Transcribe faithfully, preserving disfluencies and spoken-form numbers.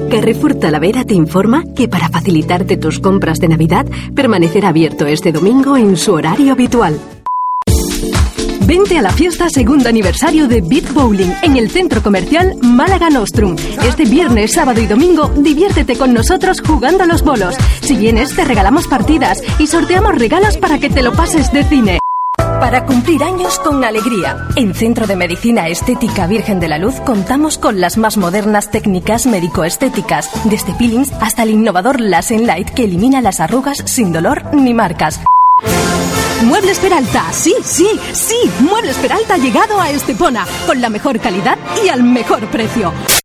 Carrefour Talavera te informa que para facilitarte tus compras de Navidad, permanecerá abierto este domingo en su horario habitual. Vente a la fiesta segundo aniversario de Beat Bowling en el Centro Comercial Málaga Nostrum. Este viernes, sábado y domingo, diviértete con nosotros jugando a los bolos. Si vienes, te regalamos partidas y sorteamos regalos para que te lo pases de cine. Para cumplir años con alegría. En Centro de Medicina Estética Virgen de la Luz contamos con las más modernas técnicas médico-estéticas, desde peelings hasta el innovador Lash Light que elimina las arrugas sin dolor ni marcas. Muebles Peralta, sí, sí, sí, Muebles Peralta ha llegado a Estepona, con la mejor calidad y al mejor precio.